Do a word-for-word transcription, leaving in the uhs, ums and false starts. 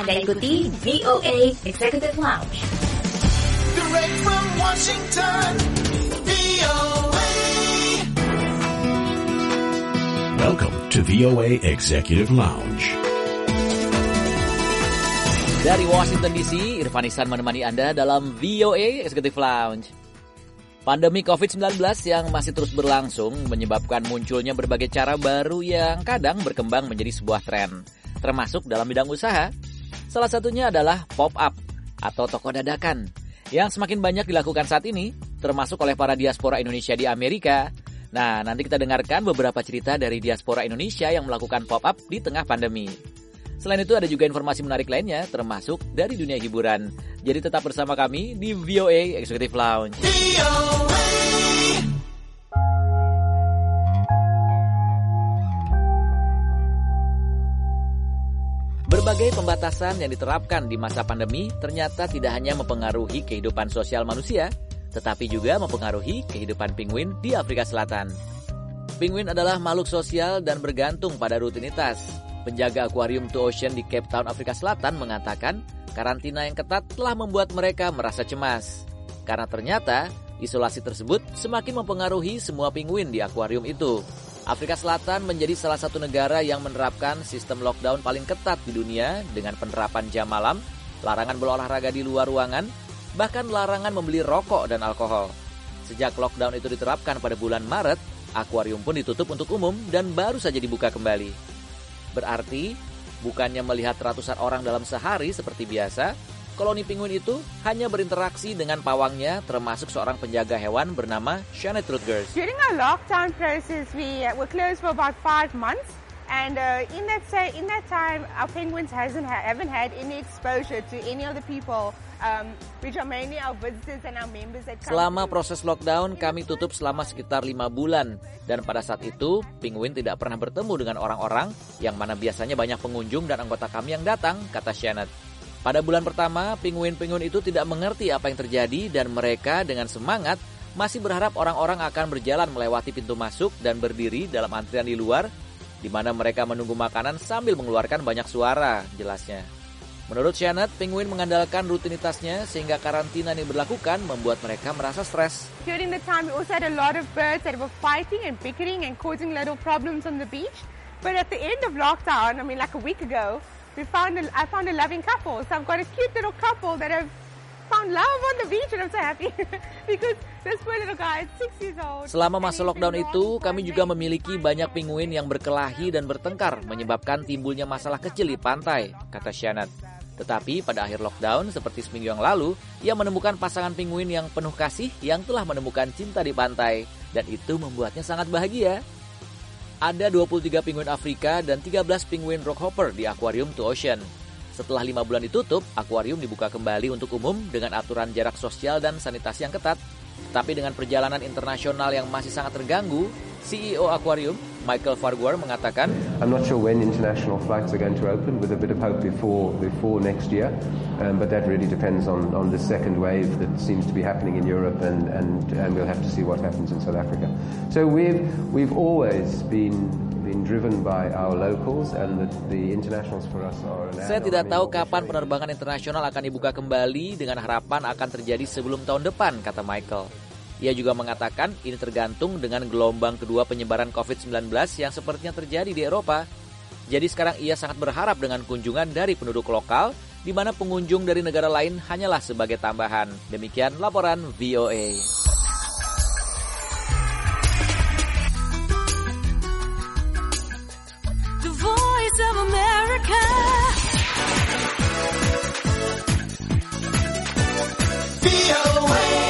Anda ikuti V O A Executive Lounge. Direct from Washington, V O A. Welcome to V O A Executive Lounge. Dari Washington D C, Irfan Ihsan menemani Anda dalam V O A Executive Lounge. Pandemi covid sembilan belas yang masih terus berlangsung menyebabkan munculnya berbagai cara baru yang kadang berkembang menjadi sebuah tren, termasuk dalam bidang usaha. Salah satunya adalah pop-up atau toko dadakan yang semakin banyak dilakukan saat ini, termasuk oleh para diaspora Indonesia di Amerika. Nah, nanti kita dengarkan beberapa cerita dari diaspora Indonesia yang melakukan pop-up di tengah pandemi. Selain itu ada juga informasi menarik lainnya, termasuk dari dunia hiburan. Jadi tetap bersama kami di V O A Executive Lounge. V O A. Berbagai pembatasan yang diterapkan di masa pandemi ternyata tidak hanya mempengaruhi kehidupan sosial manusia, tetapi juga mempengaruhi kehidupan penguin di Afrika Selatan. Penguin adalah makhluk sosial dan bergantung pada rutinitas. Penjaga akuarium Two Ocean di Cape Town, Afrika Selatan mengatakan karantina yang ketat telah membuat mereka merasa cemas. Karena ternyata isolasi tersebut semakin mempengaruhi semua penguin di akuarium itu. Afrika Selatan menjadi salah satu negara yang menerapkan sistem lockdown paling ketat di dunia dengan penerapan jam malam, larangan berolahraga di luar ruangan, bahkan larangan membeli rokok dan alkohol. Sejak lockdown itu diterapkan pada bulan Maret, akuarium pun ditutup untuk umum dan baru saja dibuka kembali. Berarti, bukannya melihat ratusan orang dalam sehari seperti biasa, koloni penguin itu hanya berinteraksi dengan pawangnya, termasuk seorang penjaga hewan bernama Janet Rutgers. During our lockdown process, we uh, were closed for about five months. And uh, in that say, in that time, our penguins hasn't ha- haven't had any exposure to any of the people, um, which are mainly our visitors and our members that come. Selama proses lockdown, kami tutup selama sekitar lima bulan. Dan pada saat itu, penguin tidak pernah bertemu dengan orang-orang yang mana biasanya banyak pengunjung dan anggota kami yang datang, kata Janet. Pada bulan pertama, penguin-penguin itu tidak mengerti apa yang terjadi dan mereka dengan semangat masih berharap orang-orang akan berjalan melewati pintu masuk dan berdiri dalam antrian di luar, di mana mereka menunggu makanan sambil mengeluarkan banyak suara, jelasnya. Menurut Janet, penguin mengandalkan rutinitasnya sehingga karantina yang diberlakukan membuat mereka merasa stres. During the time, we also had a lot of birds that were fighting and bickering and causing little problems on the beach. But at the end of lockdown, I mean like a week ago, we found a, I found a loving couple. So I've got a cute little couple that have found love on the beach and I'm so happy because this poor little guy is six years old. Selama masa lockdown itu, kami juga memiliki banyak penguin yang berkelahi dan bertengkar menyebabkan timbulnya masalah kecil di pantai, kata Janet. Tetapi pada akhir lockdown, seperti seminggu yang lalu, ia menemukan pasangan penguin yang penuh kasih yang telah menemukan cinta di pantai. Dan itu membuatnya sangat bahagia. Ada dua puluh tiga penguin Afrika dan tiga belas penguin rockhopper di akuarium Two Ocean. Setelah lima bulan ditutup, akuarium dibuka kembali untuk umum dengan aturan jarak sosial dan sanitasi yang ketat. Tapi dengan perjalanan internasional yang masih sangat terganggu, C E O Aquarium, Michael Farquhar, mengatakan, I'm not sure when international flights are going to open, with a bit of hope before before next year, um, but that really depends on, on the second wave that seems to be happening in Europe, and, and, and we'll have to see what happens in South Africa. So we've we've always been been driven by our locals, and the, the internationals for us are an Saya tidak tahu kapan penerbangan internasional akan dibuka kembali dengan harapan akan terjadi sebelum tahun depan, kata Michael. Ia juga mengatakan ini tergantung dengan gelombang kedua penyebaran covid sembilan belas yang sepertinya terjadi di Eropa. Jadi sekarang ia sangat berharap dengan kunjungan dari penduduk lokal, di mana pengunjung dari negara lain hanyalah sebagai tambahan. Demikian laporan V O A. The Voice of America. V O A.